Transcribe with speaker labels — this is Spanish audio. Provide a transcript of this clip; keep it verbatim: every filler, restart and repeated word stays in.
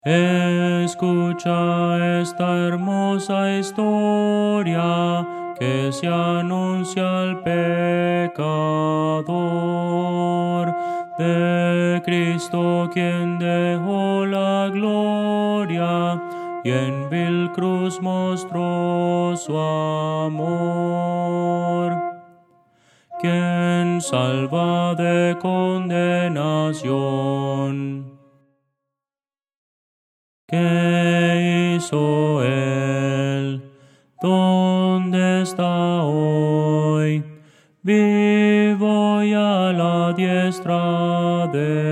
Speaker 1: Escucha esta hermosa historia que se anuncia al pecador, de Cristo quien dejó la gloria y en vil cruz mostró su amor, quien salva de condenación. ¿Qué hizo él? ¿Dónde está hoy? Vivo y a la diestra de